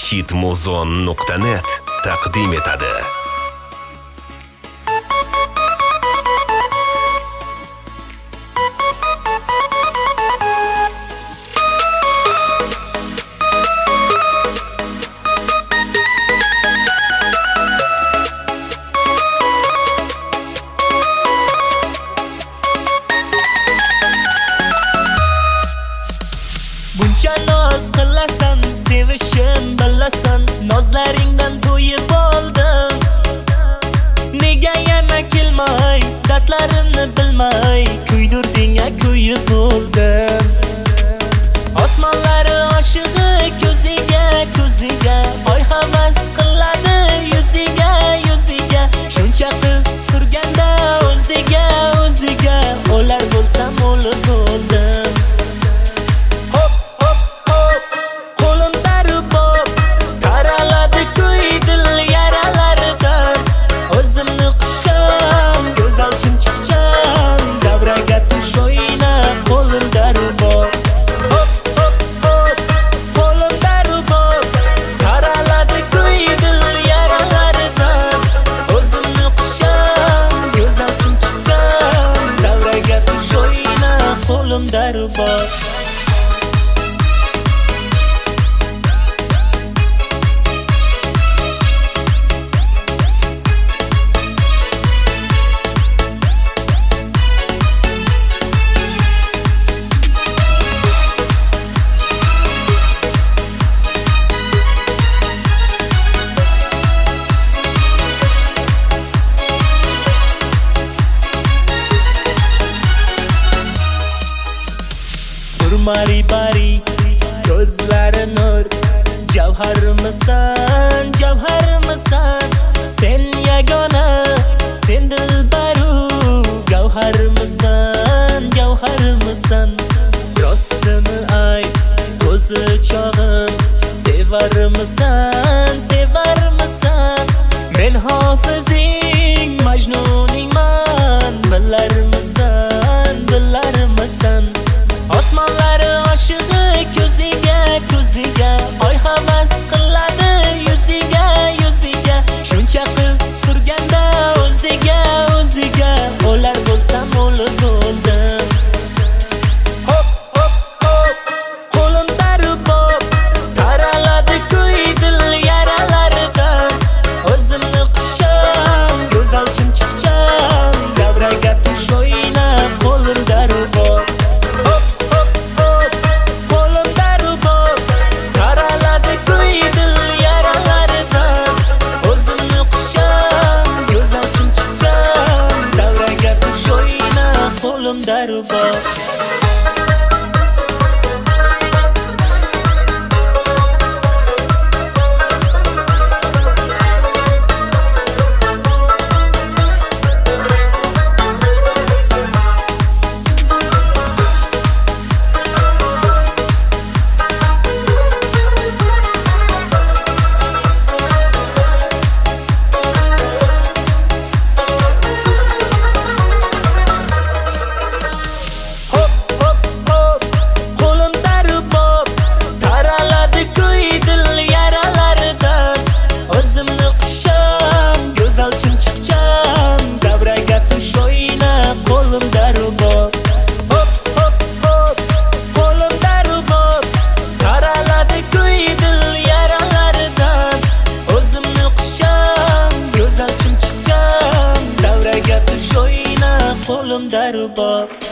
Hitmuzon.net taqdim etadi. Buncha noz qilasan, sevishim bilasan, nozlaringdan to'yib oldim. Nega yana kelmay, dardlarimni bilmay, kuydirdingga kuyib oldim. Osmonlari oshig'i ko'ziga, ko'ziga, oy havas qiladi yuziga, yuziga. Shuncha qiz turganda o'ziga, o'ziga, o'lar bo'lsam o'lib bo'ldim. Darboq Mari bari gözlari nur, javharimisan, javharimisan, sen yagona, sen dilbaru, gavharimisan, gavharimisan. Rostini ayt, ko'zi chog'im, sevarimisan, sevarimisan. Men hofizing, majnuningman, bilarimisan, bilarimisan. Osmonlari oshig'i ko'ziga, ko'ziga, oy havas qiladi yuziga, yuziga. Shuncha qiz turganda o'ziga, o'ziga, o'lar bo'lsam o'lib bo'ldim. Hop, hop, hop, qo'lim darboq, taraladi kuy dil yaralaridan. O'zimni qucham, go'zal chumchuqcham, davraga tush o'yna, qo'lim darboq. Darboq qo'lim darboq.